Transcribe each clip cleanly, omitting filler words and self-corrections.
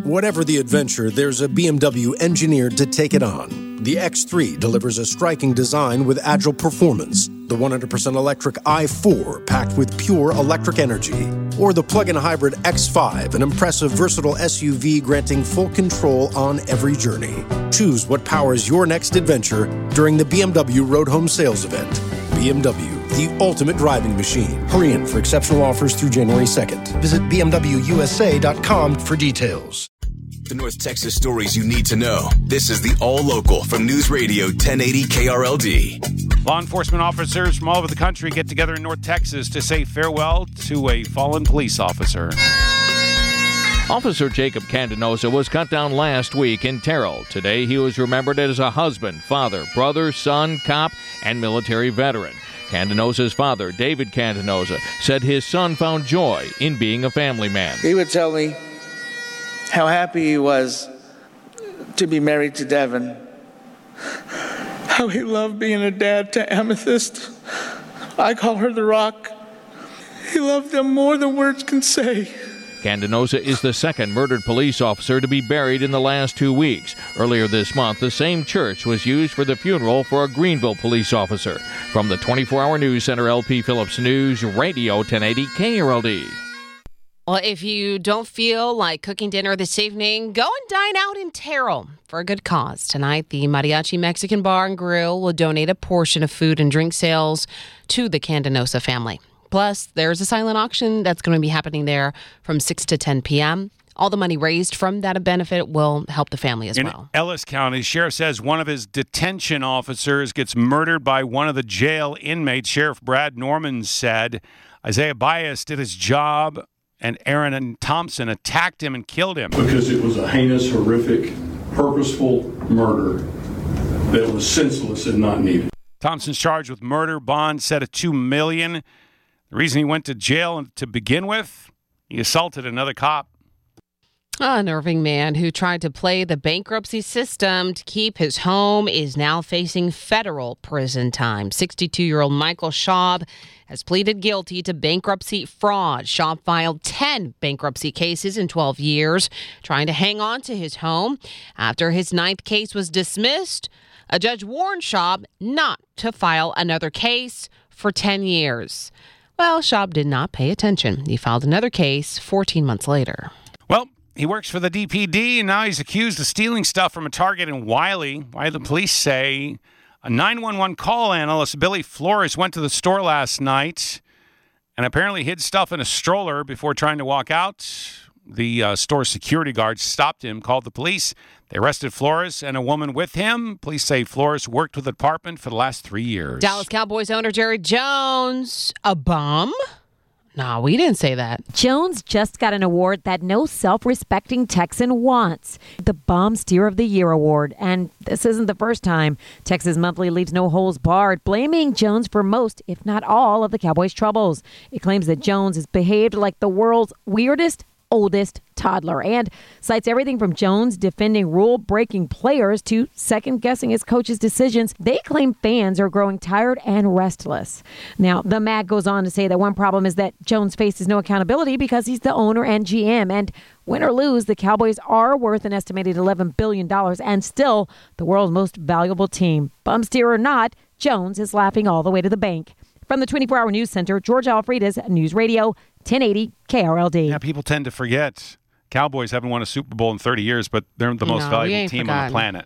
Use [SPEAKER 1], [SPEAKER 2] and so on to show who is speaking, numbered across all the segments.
[SPEAKER 1] Whatever the adventure, there's a BMW engineered to take it on. The X3 delivers a striking design with agile performance. The 100% electric i4 packed with pure electric energy. Or the plug-in hybrid X5, an impressive, versatile SUV granting full control on every journey. Choose what powers your next adventure during the BMW Road Home Sales Event. BMW, the ultimate driving machine. Hurry in for exceptional offers through January 2nd. Visit BMWUSA.com for details.
[SPEAKER 2] The North Texas stories you need to know. This is the All Local from News Radio 1080 KRLD.
[SPEAKER 3] Law enforcement officers from all over the country get together in North Texas to say farewell to a fallen police officer.
[SPEAKER 4] Officer Jacob Candenosa was cut down last week in Terrell. Today, he was remembered as a husband, father, brother, son, cop, and military veteran. Candenosa's father, David Candenosa, said his son found joy in being a family man.
[SPEAKER 5] He would tell me how happy he was to be married to Devin, how he loved being a dad to Amethyst. I call her the Rock. He loved them more than words can say.
[SPEAKER 4] Candenosa is the second murdered police officer to be buried in the last 2 weeks. Earlier this month, the same church was used for the funeral for a Greenville police officer. From the 24-hour News Center, LP Phillips News, Radio 1080 KRLD.
[SPEAKER 6] Well, if you don't feel like cooking dinner this evening, go and dine out in Terrell for a good cause. Tonight, the Mariachi Mexican Bar and Grill will donate a portion of food and drink sales to the Candenosa family. Plus, there's a silent auction that's going to be happening there from 6 to 10 p.m. All the money raised from that benefit will help the family as well.
[SPEAKER 3] In Ellis County, sheriff says one of his detention officers gets murdered by one of the jail inmates. Sheriff Brad Norman said Isaiah Bias did his job and Aaron and Thompson attacked him and killed him.
[SPEAKER 7] Because it was a heinous, horrific, purposeful murder that was senseless and not needed.
[SPEAKER 3] Thompson's charged with murder, bond set at $2 million. The reason he went to jail to begin with, he assaulted another cop.
[SPEAKER 6] An Irving man who tried to play the bankruptcy system to keep his home is now facing federal prison time. 62-year-old Michael Schaub has pleaded guilty to bankruptcy fraud. Schaub filed 10 bankruptcy cases in 12 years, trying to hang on to his home. After his 9th case was dismissed, a judge warned Schaub not to file another case for 10 years. Well, Schaub did not pay attention. He filed another case 14 months later.
[SPEAKER 3] Well, he works for the DPD, and now he's accused of stealing stuff from a Target in Wiley. The police say a 911 call analyst, Billy Flores, went to the store last night and apparently hid stuff in a stroller before trying to walk out. The store security guard stopped him, called the police. They arrested Flores and a woman with him. Police say Flores worked with the department for the last 3 years.
[SPEAKER 6] Dallas Cowboys owner Jerry Jones, a bum? No, we didn't say that.
[SPEAKER 8] Jones just got an award that no self-respecting Texan wants, the Bum Steer of the Year award. And this isn't the first time Texas Monthly leaves no holes barred, blaming Jones for most, if not all, of the Cowboys' troubles. It claims that Jones has behaved like the world's weirdest, oldest toddler, and cites everything from Jones defending rule-breaking players to second-guessing his coach's decisions. They claim fans are growing tired and restless. Now, the MAG goes on to say that one problem is that Jones faces no accountability because he's the owner and GM, and win or lose, the Cowboys are worth an estimated $11 billion and still the world's most valuable team. Bum steer or not, Jones is laughing all the way to the bank. From the 24-hour News Center, George Alfredas, News Radio 1080 KRLD.
[SPEAKER 3] Yeah, people tend to forget. Cowboys haven't won a Super Bowl in 30 years, but they're the most valuable team on the planet.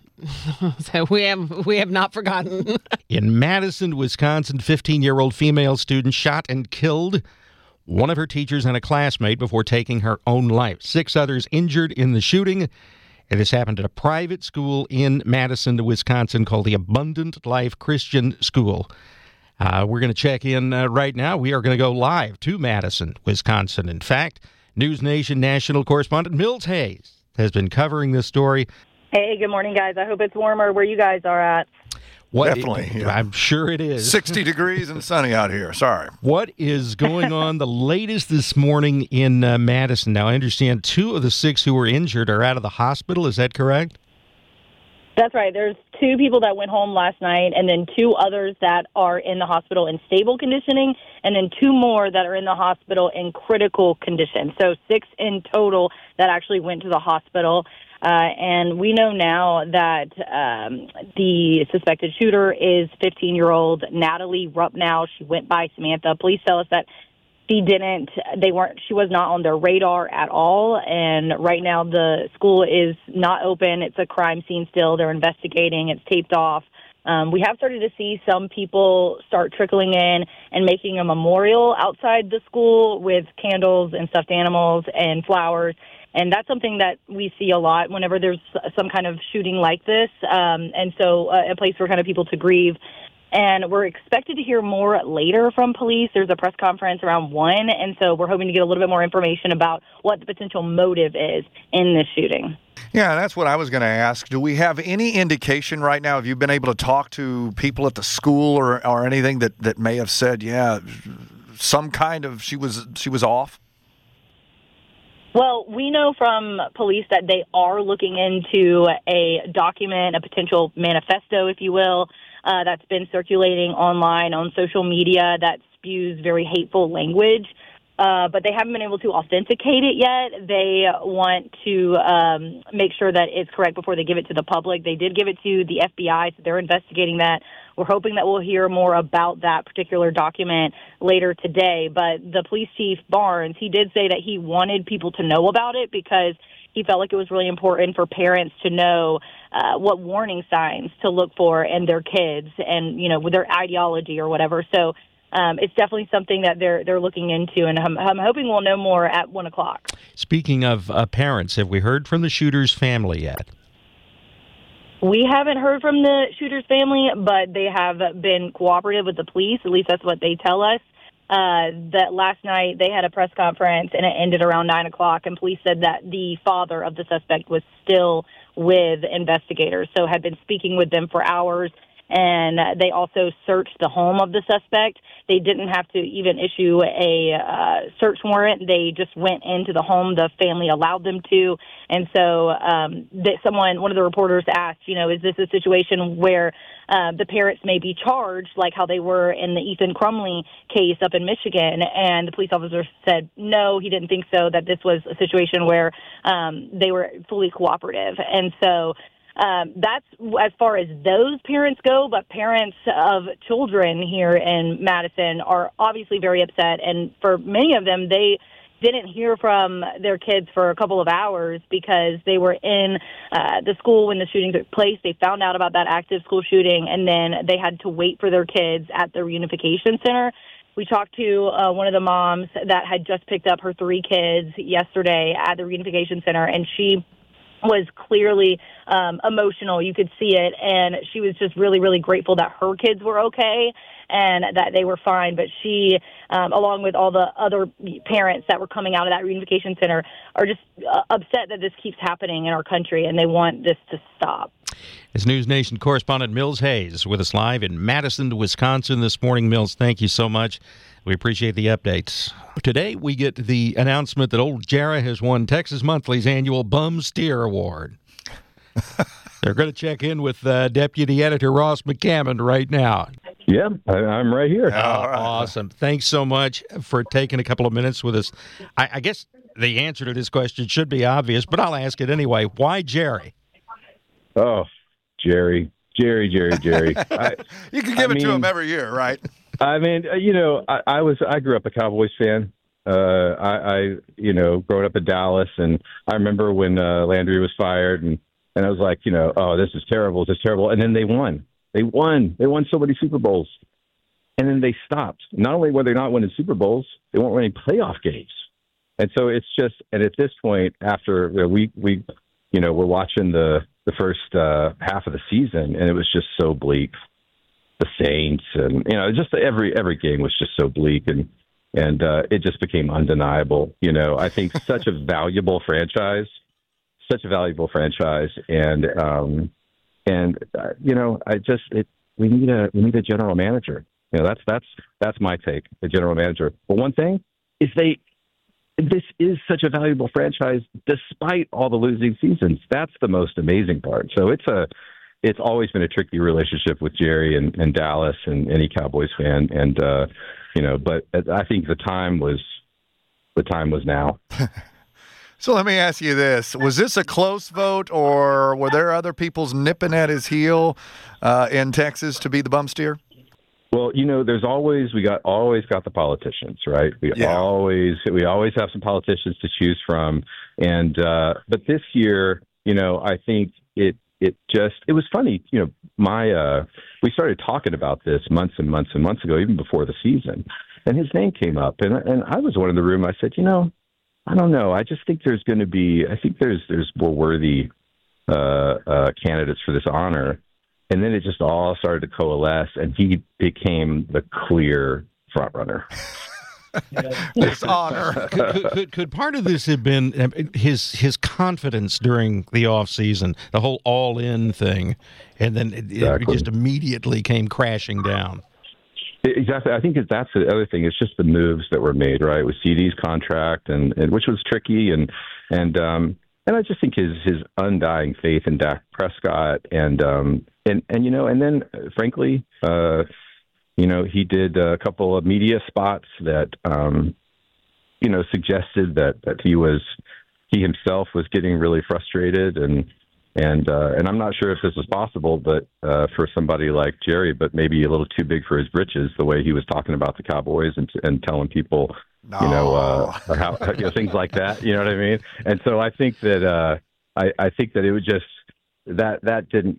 [SPEAKER 6] So we have not forgotten.
[SPEAKER 9] In Madison, Wisconsin, 15-year-old female student shot and killed one of her teachers and a classmate before taking her own life. 6 others injured in the shooting. This happened at a private school in Madison, Wisconsin, called the Abundant Life Christian School. We're going to check in right now. We are going to go live to Madison, Wisconsin. In fact, News Nation national correspondent Mills Hayes has been covering this story.
[SPEAKER 10] Hey, good morning, guys. I hope it's warmer where you guys are at.
[SPEAKER 11] Definitely. Yeah.
[SPEAKER 9] I'm sure it is.
[SPEAKER 11] 60 degrees and sunny out here. Sorry.
[SPEAKER 9] What is going on? The latest this morning in Madison. Now, I understand 2 of the 6 who were injured are out of the hospital. Is that correct?
[SPEAKER 10] That's right. There's 2 people that went home last night, and then 2 others that are in the hospital in stable conditioning, and then 2 more that are in the hospital in critical condition. So 6 in total that actually went to the hospital. And we know now that the suspected shooter is 15-year-old Natalie Rupnow. She went by Samantha. Police tell us that she was not on their radar at all. And right now the school is not open. It's a crime scene still. They're investigating. It's taped off. We have started to see some people start trickling in and making a memorial outside the school with candles and stuffed animals and flowers. And that's something that we see a lot whenever there's some kind of shooting like this. And so a place for kind of people to grieve. And we're expected to hear more later from police. There's a press conference around 1, and so we're hoping to get a little bit more information about what the potential motive is in this shooting.
[SPEAKER 11] Yeah, that's what I was going to ask. Do we have any indication right now? Have you been able to talk to people at the school or anything that may have said, yeah, some kind of she was off?
[SPEAKER 10] Well, we know from police that they are looking into a document, a potential manifesto, if you will, that's been circulating online on social media that spews very hateful language. But they haven't been able to authenticate it yet. They want to make sure that it's correct before they give it to the public. They did give it to the FBI, so they're investigating that. We're hoping that we'll hear more about that particular document later today. But the police chief, Barnes, he did say that he wanted people to know about it because he felt like it was really important for parents to know what warning signs to look for in their kids and, with their ideology or whatever. So it's definitely something that they're looking into, and I'm hoping we'll know more at 1 o'clock.
[SPEAKER 9] Speaking of parents, have we heard from the shooter's family yet?
[SPEAKER 10] We haven't heard from the shooter's family, but they have been cooperative with the police. At least that's what they tell us. That last night they had a press conference, and it ended around 9 o'clock, and police said that the father of the suspect was still with investigators, so had been speaking with them for hours. And they also searched the home of the suspect. They didn't have to even issue a search warrant. They just went into the home. The family allowed them to. And so one of the reporters asked, is this a situation where the parents may be charged like how they were in the Ethan Crumley case up in Michigan? And the police officer said, no, he didn't think so, that this was a situation where they were fully cooperative. And so that's as far as those parents go, but parents of children here in Madison are obviously very upset. And for many of them, they didn't hear from their kids for a couple of hours because they were in the school when the shooting took place. They found out about that active school shooting, and then they had to wait for their kids at the reunification center. We talked to one of the moms that had just picked up her 3 kids yesterday at the reunification center, and she was clearly emotional. You could see it, and she was just really, really grateful that her kids were okay and that they were fine. But she, along with all the other parents that were coming out of that reunification center, are just upset that this keeps happening in our country, and they want this to stop.
[SPEAKER 9] As News Nation correspondent Mills Hayes with us live in Madison, Wisconsin this morning. Mills, thank you so much. We appreciate the updates. Today, we get the announcement that Old Jarrah has won Texas Monthly's annual Bum Steer Award. They're going to check in with Deputy Editor Ross McCammon right now.
[SPEAKER 12] Yeah, I'm right here.
[SPEAKER 9] Awesome. Thanks so much for taking a couple of minutes with us. I guess the answer to this question should be obvious, but I'll ask it anyway. Why Jerry?
[SPEAKER 12] Oh, Jerry. You can
[SPEAKER 11] give it to him every year, right?
[SPEAKER 12] I mean, I grew up a Cowboys fan. I growing up in Dallas, and I remember when Landry was fired, and I was like, oh, this is terrible. And then they won. They won so many Super Bowls, and then they stopped. Not only were they not winning Super Bowls, they weren't winning playoff games. And so it's just, and at this point, after we're watching the first half of the season, and it was just so bleak. The Saints, and just every game was just so bleak, and it just became undeniable. I think such a valuable franchise, and we need a general manager. That's my take. The general manager. But one thing is this is such a valuable franchise despite all the losing seasons. That's the most amazing part. So it's always been a tricky relationship with Jerry and Dallas and any Cowboys fan. And, but I think the time was now.
[SPEAKER 11] So let me ask you this. Was this a close vote, or were there other people's nipping at his heel in Texas to be the bum steer?
[SPEAKER 12] Well, there's always always got the politicians, right? We always have some politicians to choose from, and but this year, I think it was funny. We started talking about this months and months and months ago, even before the season, and his name came up, and I was one in the room. I said, I don't know. I just think there's more worthy candidates for this honor. And then it just all started to coalesce, and he became the clear front runner.
[SPEAKER 11] This honor.
[SPEAKER 9] Could part of this have been his confidence during the off season, the whole all-in thing, and then it just immediately came crashing down?
[SPEAKER 12] Exactly. I think that's the other thing. It's just the moves that were made, right? With CD's contract, and which was tricky, and I just think his undying faith in Dak Prescott, and then frankly, he did a couple of media spots that suggested that he himself was getting really frustrated, and I'm not sure if this was possible, but for somebody like Jerry, but maybe a little too big for his britches, the way he was talking about the Cowboys and telling people, things like that. You know what I mean? And so I think that I think that it was just that didn't.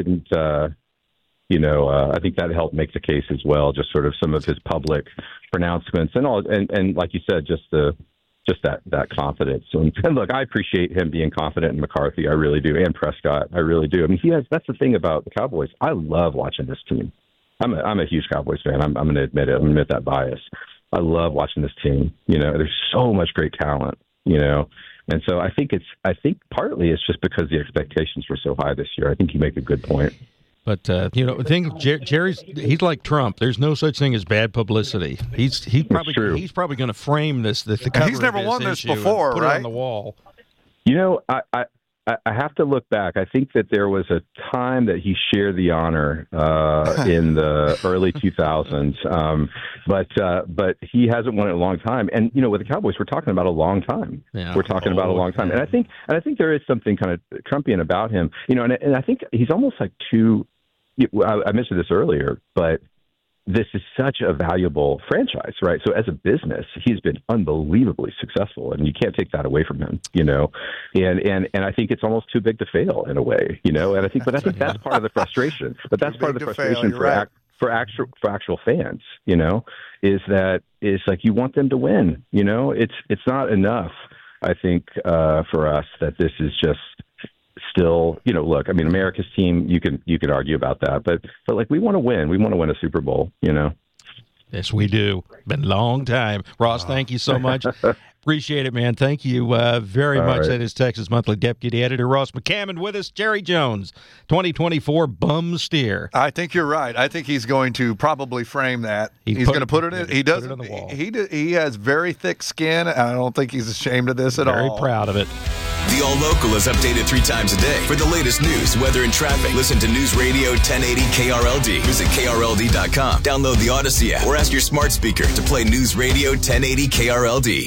[SPEAKER 12] I think that helped make the case as well. Just sort of some of his public pronouncements and all, and like you said, just that confidence. And look, I appreciate him being confident in McCarthy. I really do, and Prescott. I really do. I mean, that's the thing about the Cowboys. I love watching this team. I'm a huge Cowboys fan. I'm going to admit it. I'm going to admit that bias. I love watching this team. There's so much great talent. And so I think partly it's just because the expectations were so high this year. I think you make a good point.
[SPEAKER 9] But the thing, he's like Trump. There's no such thing as bad publicity. He's probably going to frame this. The cover
[SPEAKER 11] he's never won this before,
[SPEAKER 9] put
[SPEAKER 11] right?
[SPEAKER 9] it on the wall.
[SPEAKER 12] I have to look back. I think that there was a time that he shared the honor in the early 2000s, but he hasn't won it in a long time. And with the Cowboys, we're talking about a long time. Yeah. We're talking about a long time, and I think there is something kind of Trumpian about him. And I think he's almost like too. I mentioned this earlier, but this is such a valuable franchise, right? So as a business, he's been unbelievably successful, and you can't take that away from him, And I think it's almost too big to fail in a way, And I think that's part of the frustration. But that's part of the frustration for actual fans, is that it's like you want them to win, It's not enough, I think, for us that this is just. Still, look, I mean, America's team, you can argue about that, but like we want to win. We want to win a Super Bowl,
[SPEAKER 9] Yes, we do. Been a long time. Ross, thank you so much. Appreciate it, man. Thank you very much. Right. That is Texas Monthly Deputy Editor Ross McCammon with us. Jerry Jones, 2024 bum steer.
[SPEAKER 11] I think you're right. I think he's going to probably frame that. He's going to put it in. He does it on the wall. He has very thick skin, and I don't think he's ashamed of this at all.
[SPEAKER 9] Very proud of it.
[SPEAKER 2] The All Local is updated 3 times a day. For the latest news, weather, and traffic, listen to News Radio 1080 KRLD. Visit KRLD.com. Download the Odyssey app or ask your smart speaker to play News Radio 1080 KRLD.